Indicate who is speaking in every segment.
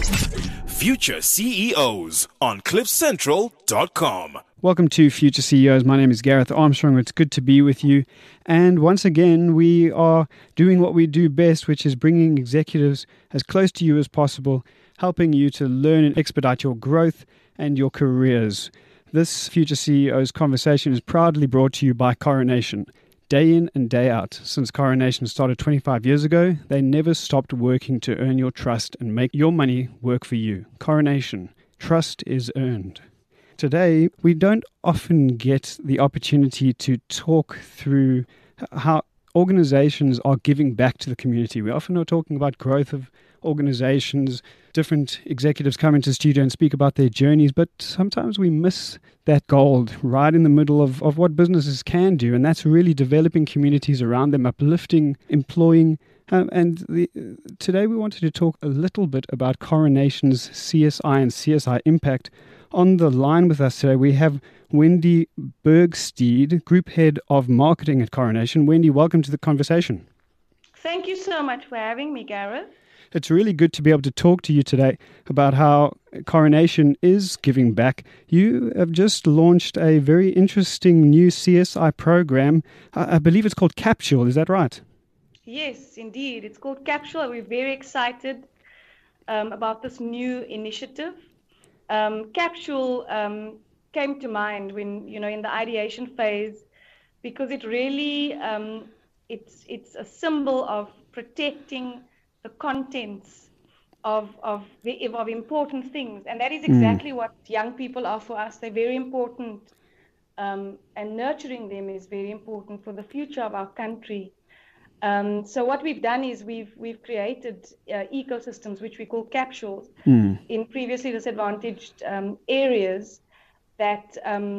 Speaker 1: Future CEOs on CliffCentral.com.
Speaker 2: Welcome to Future CEOs. My name is Gareth Armstrong. It's good to be with you. And once again, we are doing what we do best, which is bringing executives as close to you as possible, helping you to learn and expedite your growth and your careers. This Future CEOs conversation is proudly brought to you by Coronation. Day in and day out, since Coronation started 25 years ago, they never stopped working to earn your trust and make your money work for you. Coronation. Trust is earned. Today, we don't often get the opportunity to talk through how organizations are giving back to the community. We often are talking about growth of organizations. Different executives come into the studio and speak about their journeys, but sometimes we miss that gold right in the middle of what businesses can do, and that's really developing communities around them, uplifting, employing. Today we wanted to talk a little bit about Coronation's CSI and CSI impact. On the line with us today, we have Wendy Bergsteed, Group Head of Marketing at Coronation. Wendy, welcome to the conversation.
Speaker 3: Thank you so much for having me, Gareth.
Speaker 2: It's really good to be able to talk to you today about how Coronation is giving back. You have just launched a very interesting new CSI program. I believe it's called Capsule. Is that right?
Speaker 3: Yes, indeed. It's called Capsule. We're very excited about this new initiative. Capsule came to mind when, in the ideation phase, because it really, it's a symbol of protecting the contents of important things. And that is exactly what young people are for us. They're very important, and nurturing them is very important for the future of our country. So what we've done is we've created ecosystems, which we call capsules, in previously disadvantaged areas that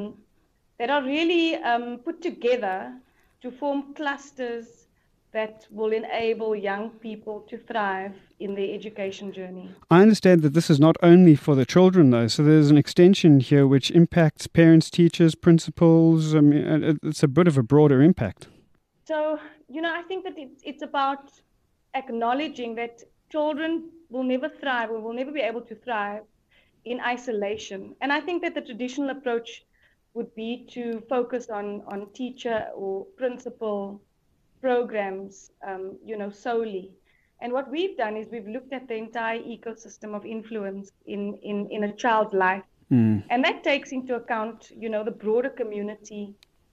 Speaker 3: are really put together to form clusters that will enable young people to thrive in their education journey.
Speaker 2: I understand that this is not only for the children, though. So there's an extension here which impacts parents, teachers, principals. I mean, it's a bit of a broader impact.
Speaker 3: So, I think that it's about acknowledging that children will never thrive or will never be able to thrive in isolation. And I think that the traditional approach would be to focus on teacher or principal programs, solely. And what we've done is we've looked at the entire ecosystem of influence in a child's life. And that takes into account, the broader community.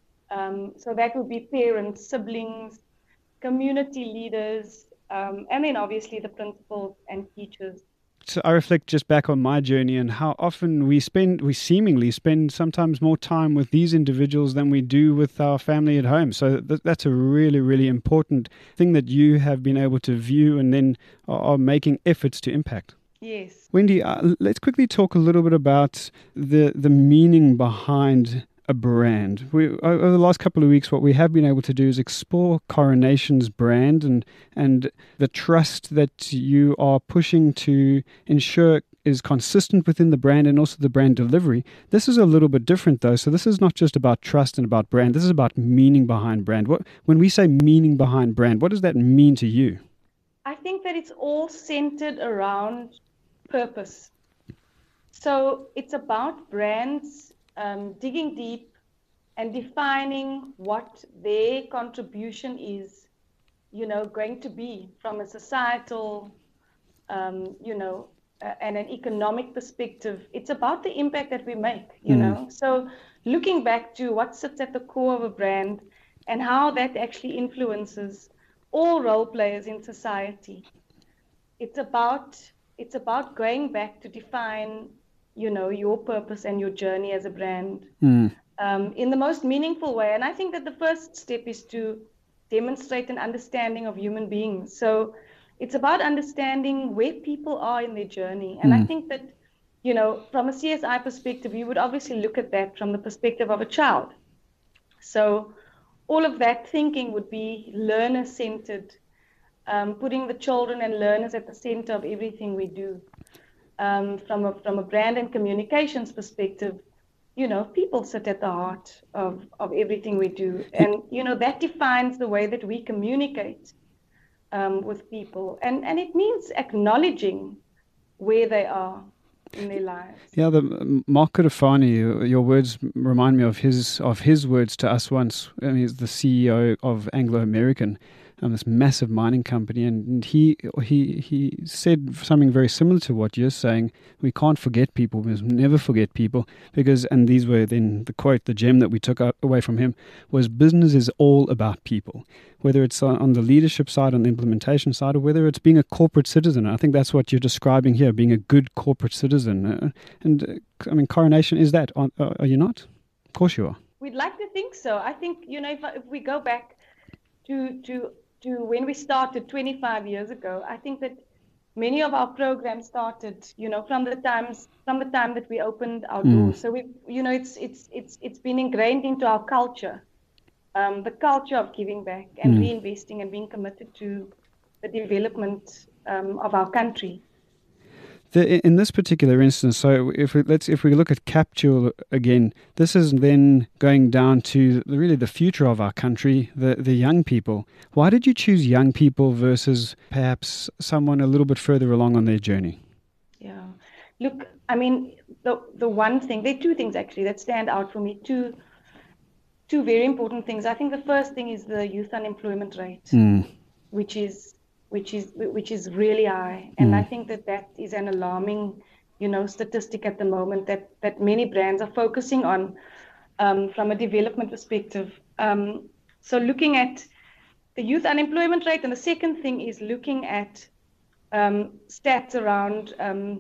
Speaker 3: So that would be parents, siblings, community leaders, and then obviously the principals and teachers.
Speaker 2: So I reflect just back on my journey and how often we seemingly spend sometimes more time with these individuals than we do with our family at home. So that's a really, really important thing that you have been able to view and then are making efforts to impact.
Speaker 3: Yes.
Speaker 2: Wendy, let's quickly talk a little bit about the meaning behind a brand. Over the last couple of weeks, what we have been able to do is explore Coronation's brand and the trust that you are pushing to ensure is consistent within the brand and also the brand delivery. This is a little bit different, though. So this is not just about trust and about brand. This is about meaning behind brand. When we say meaning behind brand, what does that mean to you?
Speaker 3: I think that it's all centered around purpose. So it's about brands digging deep and defining what their contribution is, going to be from a societal, and an economic perspective. It's about the impact that we make, So looking back to what sits at the core of a brand and how that actually influences all role players in society. It's about going back to define your purpose and your journey as a brand in the most meaningful way. And I think that the first step is to demonstrate an understanding of human beings. So it's about understanding where people are in their journey. And I think that, from a CSI perspective, you would obviously look at that from the perspective of a child. So all of that thinking would be learner-centered, putting the children and learners at the center of everything we do. From a brand and communications perspective, people sit at the heart of everything we do. And, that defines the way that we communicate with people. And it means acknowledging where they are in their lives.
Speaker 2: Yeah, Mark Cutifani, your words remind me of his words to us once. I mean, he's the CEO of Anglo American, this massive mining company, and he said something very similar to what you're saying. We can't forget people. We must never forget people because, and these were then the quote, the gem that we took away from him was, business is all about people. Whether it's on the leadership side, on the implementation side, or whether it's being a corporate citizen. I think that's what you're describing here, being a good corporate citizen. I mean, Coronation is that. Are you not? Of course you are.
Speaker 3: We'd like to think so. I think, if we go back to when we started 25 years ago, I think that many of our programs started, from the time that we opened our doors. So it's been ingrained into our culture. The culture of giving back and reinvesting and being committed to the development of our country.
Speaker 2: In this particular instance, so if we look at Capture again, this is then going down to really the future of our country, the young people. Why did you choose young people versus perhaps someone a little bit further along on their journey?
Speaker 3: Yeah, look, I mean, the one thing, there are two things actually that stand out for me. Two very important things. I think the first thing is the youth unemployment rate, which is really high, and I think that is an alarming, statistic at the moment that many brands are focusing on from a development perspective. So looking at the youth unemployment rate, and the second thing is looking at stats around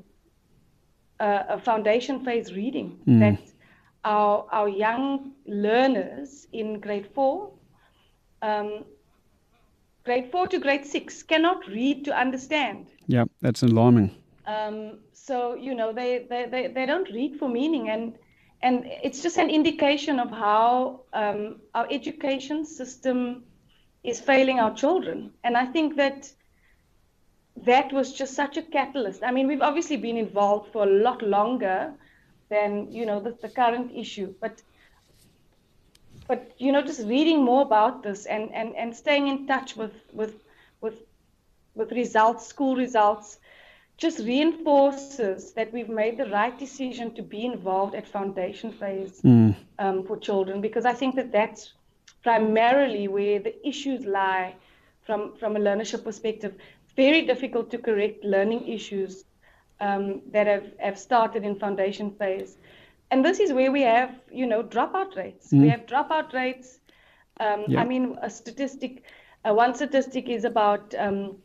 Speaker 3: a foundation phase reading that our young learners in grade 4 to grade 6 cannot read to understand.
Speaker 2: Yeah, that's alarming.
Speaker 3: So they don't read for meaning, and it's just an indication of how our education system is failing our children. And I think that was just such a catalyst. I mean, we've obviously been involved for a lot longer than the current issue, but just reading more about this and staying in touch with results, school results, just reinforces that we've made the right decision to be involved at foundation phase for children, because I think that's primarily where the issues lie from a learnership perspective. It's very difficult to correct learning issues that have started in foundation phase. And this is where we have, dropout rates. We have dropout rates. I mean, one statistic is about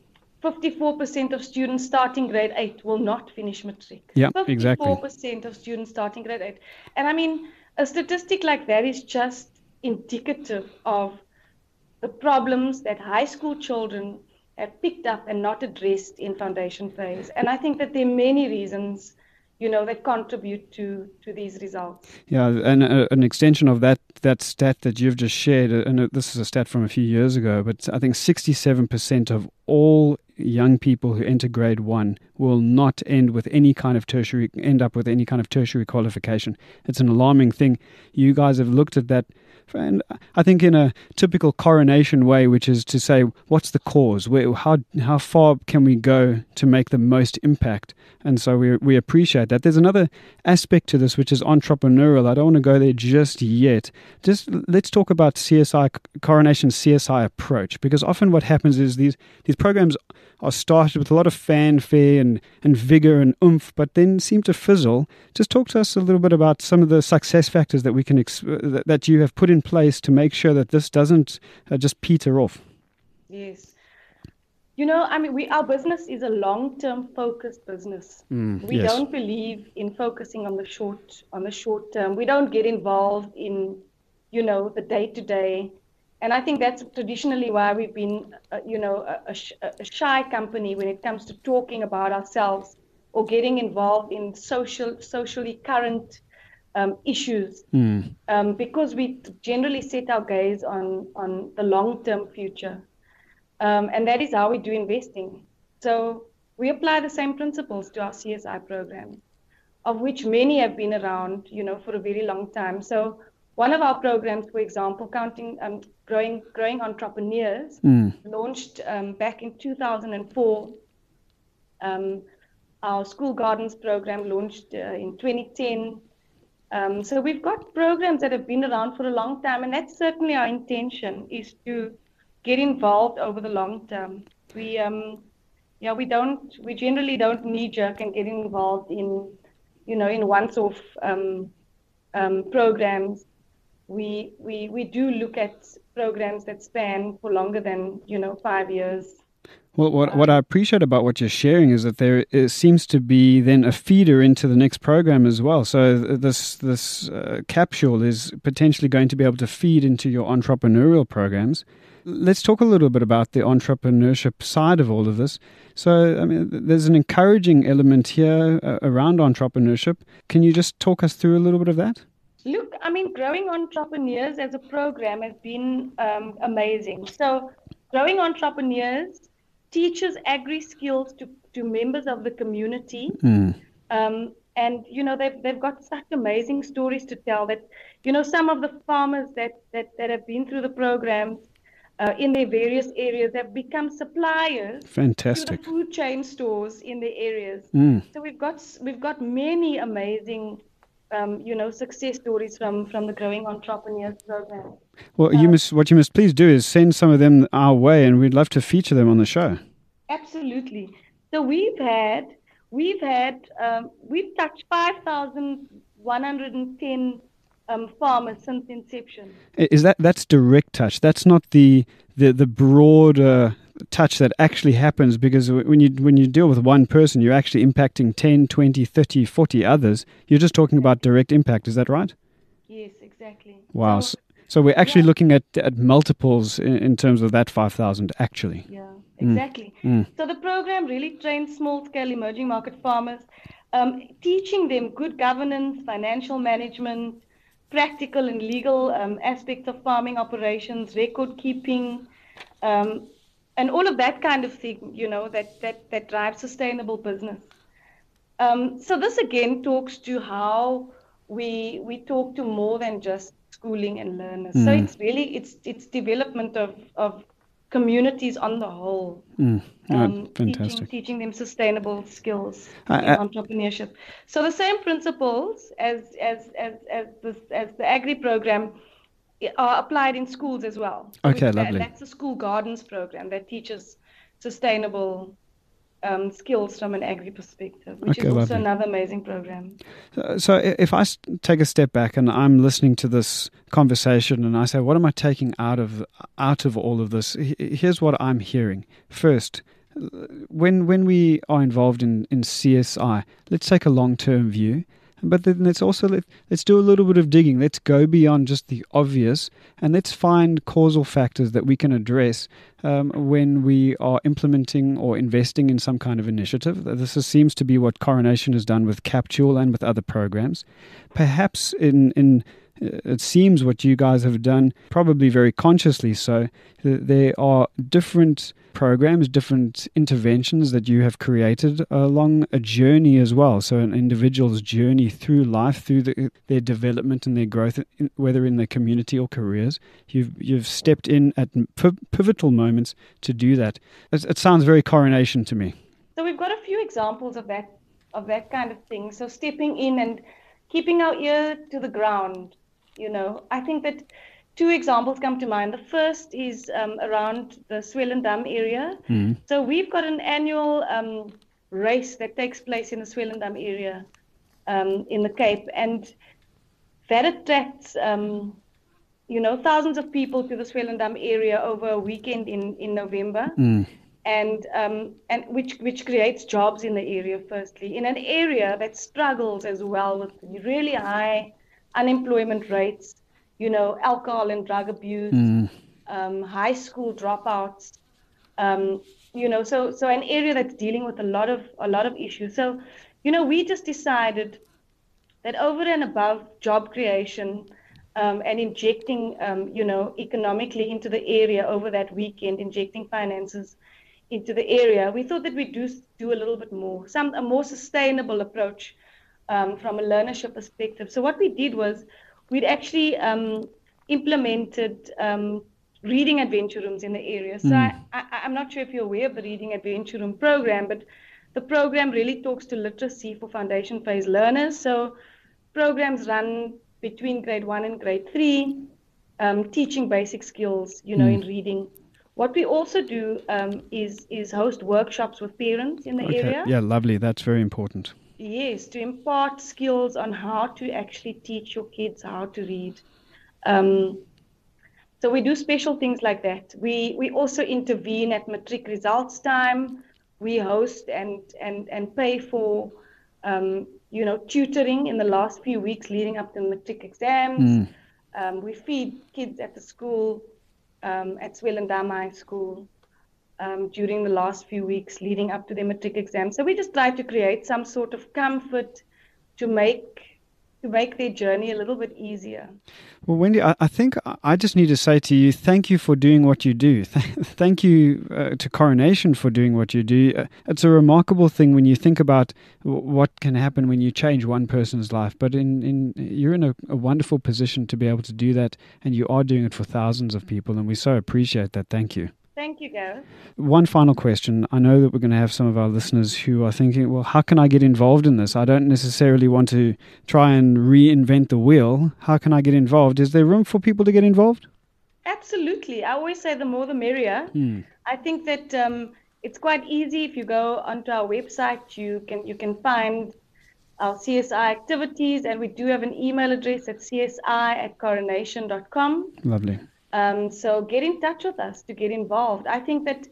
Speaker 3: 54% of students starting grade 8 will not finish matric.
Speaker 2: Yeah, exactly.
Speaker 3: 54% of students starting grade 8. And I mean, a statistic like that is just indicative of the problems that high school children have picked up and not addressed in foundation phase. And I think that there are many reasons, that contribute to these results.
Speaker 2: Yeah, and an extension of that stat that you've just shared, and this is a stat from a few years ago, but I think 67% of all young people who enter grade 1 will not end up with any kind of tertiary qualification. It's an alarming thing. You guys have looked at that, and I think in a typical Coronation way, which is to say, what's the cause? How far can we go to make the most impact? And so we appreciate that. There's another aspect to this, which is entrepreneurial. I don't want to go there just yet. Just let's talk about Coronation's CSI approach, because often what happens is these programs are started with a lot of fanfare and vigor and oomph, but then seem to fizzle. Just talk to us a little bit about some of the success factors that we can that you have put in place to make sure that this doesn't just peter off.
Speaker 3: Yes. I mean, our business is a long-term focused business. We don't believe in focusing on the short term. We don't get involved in, the day-to-day. And I think that's traditionally why we've been, a shy company when it comes to talking about ourselves or getting involved in socially current issues, because we generally set our gaze on the long-term future. And that is how we do investing. So we apply the same principles to our CSI program, of which many have been around, for a very long time. So one of our programs, for example, Growing Entrepreneurs, launched back in 2004, Our School Gardens program launched in 2010. So we've got programs that have been around for a long time, and that's certainly our intention, is to get involved over the long term. We generally don't knee-jerk and get involved in, in once-off programs. We do look at programs that span for longer than 5 years.
Speaker 2: Well, what I appreciate about what you're sharing is that there seems to be then a feeder into the next program as well. So this capsule is potentially going to be able to feed into your entrepreneurial programs. Let's talk a little bit about the entrepreneurship side of all of this. So, I mean, there's an encouraging element here around entrepreneurship. Can you just talk us through a little bit of that?
Speaker 3: Look, I mean, Growing Entrepreneurs as a program has been amazing. So, Growing Entrepreneurs teaches agri skills to members of the community. And, they've got such amazing stories to tell that, some of the farmers that have been through the programs in their various areas have become suppliers
Speaker 2: Fantastic.
Speaker 3: to the food chain stores in the areas. So we've got many amazing success stories from the Growing Entrepreneurs program.
Speaker 2: Well, what you must please do is send some of them our way, and we'd love to feature them on the show.
Speaker 3: Absolutely. So we've touched 5,110 farmers since inception.
Speaker 2: Is that's direct touch? That's not the broader touch that actually happens, because when you deal with one person, you're actually impacting 10, 20, 30, 40 others. You're just talking about direct impact. Is that right?
Speaker 3: Yes, exactly.
Speaker 2: Wow. So we're actually looking at multiples in terms of that 5,000 actually.
Speaker 3: Yeah, exactly. So the program really trains small-scale emerging market farmers, teaching them good governance, financial management, practical and legal aspects of farming operations, record keeping, and all of that kind of thing, that drives sustainable business. So this again talks to how we talk to more than just schooling and learners. So it's really it's development of communities on the whole.
Speaker 2: Fantastic.
Speaker 3: Teaching them sustainable skills in entrepreneurship. So the same principles as the agri program are applied in schools as well. So
Speaker 2: okay, lovely.
Speaker 3: That's the School Gardens program that teaches sustainable skills from an agri perspective, which is also
Speaker 2: lovely.
Speaker 3: another amazing program.
Speaker 2: So if I take a step back and I'm listening to this conversation and I say, what am I taking out of all of this? Here's what I'm hearing. First, when we are involved in CSI, let's take a long-term view. But then let's do a little bit of digging. Let's go beyond just the obvious, and let's find causal factors that we can address when we are implementing or investing in some kind of initiative. This seems to be what Coronation has done with Capsule and with other programs. Perhaps it seems what you guys have done, probably very consciously so, there are different programs, different interventions that you have created along a journey as well. So an individual's journey through life, through their development and their growth, whether in their community or careers, you've stepped in at pivotal moments to do that. It sounds very Coronation to me.
Speaker 3: So we've got a few examples of that kind of thing. So stepping in and keeping our ear to the ground. I think that two examples come to mind. The first is around the Swellendam area. So we've got an annual race that takes place in the Swellendam area in the Cape, and that attracts thousands of people to the Swellendam area over a weekend in November, and which creates jobs in the area. Firstly, in an area that struggles as well with really high unemployment rates, alcohol and drug abuse, high school dropouts, so an area that's dealing with a lot of issues. So, we just decided that over and above job creation and injecting, economically into the area over that weekend, injecting finances into the area, we thought that we'd do a little bit more, a more sustainable approach from a learnership perspective. So what we did was we'd actually implemented reading adventure rooms in the area. So I'm not sure if you're aware of the Reading Adventure Room program, but the program really talks to literacy for foundation phase learners. So programs run between grade 1 and grade 3, teaching basic skills, in reading. What we also do is host workshops with parents in the area.
Speaker 2: Yeah, lovely. That's very important.
Speaker 3: Yes, to impart skills on how to actually teach your kids how to read. So we do special things like that. We also intervene at matric results time. We host and pay for, tutoring in the last few weeks leading up to the matric exams. We feed kids at the school, at Swellendam High School, during the last few weeks leading up to the matric exam. So we just try to create some sort of comfort to make their journey a little bit easier.
Speaker 2: Well, Wendy, I think I just need to say to you, thank you for doing what you do. Thank you to Coronation for doing what you do. It's a remarkable thing when you think about what can happen when you change one person's life. But you're in a wonderful position to be able to do that, and you are doing it for thousands of people, and we so appreciate that. Thank you.
Speaker 3: Thank you, Gareth.
Speaker 2: One final question. I know that we're going to have some of our listeners who are thinking, well, how can I get involved in this? I don't necessarily want to try and reinvent the wheel. How can I get involved? Is there room for people to get involved?
Speaker 3: Absolutely. I always say the more the merrier. I think that it's quite easy. If you go onto our website, you can find our CSI activities, and we do have an email address at csi@coronation.com.
Speaker 2: Lovely.
Speaker 3: So get in touch with us to get involved. I think that,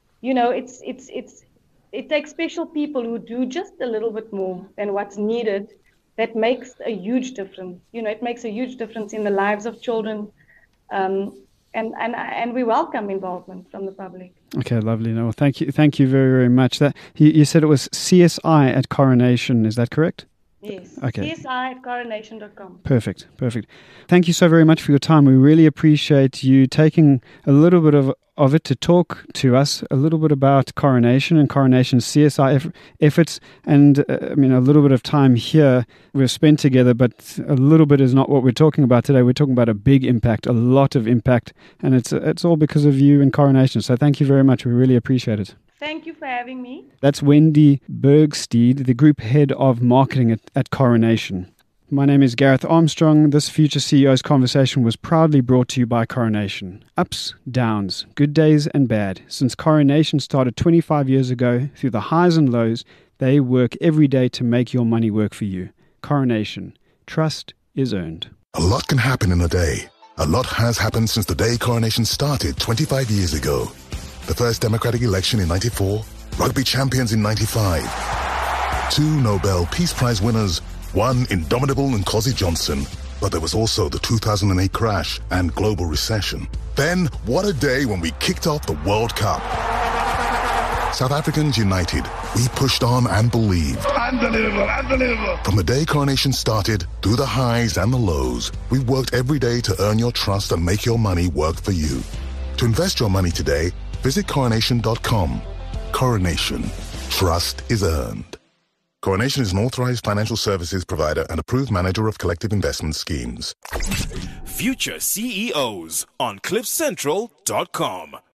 Speaker 3: it takes special people who do just a little bit more than what's needed. That makes a huge difference. It makes a huge difference in the lives of children. And we welcome involvement from the public.
Speaker 2: Okay, lovely. No, thank you very, very much. That you said it was CSI@Coronation. Is that correct?
Speaker 3: Yes.
Speaker 2: Okay.
Speaker 3: CSI@coronation.com.
Speaker 2: Perfect. Thank you so very much for your time. We really appreciate you taking a little bit of it to talk to us a little bit about Coronation and Coronation's CSI efforts, and a little bit of time here we've spent together, but a little bit is not what we're talking about today. We're talking about a big impact, a lot of impact, and it's all because of you and Coronation. So thank you very much. We really appreciate it.
Speaker 3: Thank you for having me.
Speaker 2: That's Wendy Bergsteed, the group head of marketing at Coronation. My name is Gareth Armstrong. This Future CEOs conversation was proudly brought to you by Coronation. Ups, downs, good days and bad. Since Coronation started 25 years ago, through the highs and lows, they work every day to make your money work for you. Coronation. Trust is earned.
Speaker 4: A lot can happen in a day. A lot has happened since the day Coronation started 25 years ago. The first democratic election in 94, rugby champions in 95, 2 Nobel Peace Prize winners, one indomitable Nkosi Johnson, but there was also the 2008 crash and global recession. Then, what a day when we kicked off the World Cup. South Africans united. We pushed on and believed. Unbelievable. From the day Coronation started, through the highs and the lows, we worked every day to earn your trust and make your money work for you. To invest your money today, visit coronation.com. Coronation. Trust is earned. Coronation is an authorized financial services provider and approved manager of collective investment schemes.
Speaker 1: Future CEOs on CliffCentral.com.